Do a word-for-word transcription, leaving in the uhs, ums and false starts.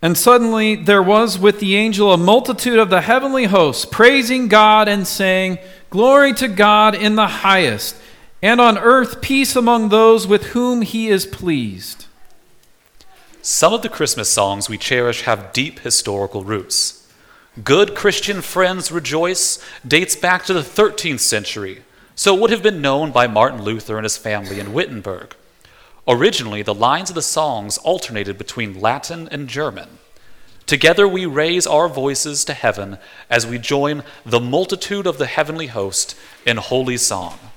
And suddenly there was with the angel a multitude of the heavenly hosts, praising God and saying, Glory to God in the highest, and on earth peace among those with whom he is pleased. Some of the Christmas songs we cherish have deep historical roots. Good Christian Friends Rejoice dates back to the thirteenth century, so it would have been known by Martin Luther and his family in Wittenberg. Originally, the lines of the songs alternated between Latin and German. Together we raise our voices to heaven as we join the multitude of the heavenly host in holy song.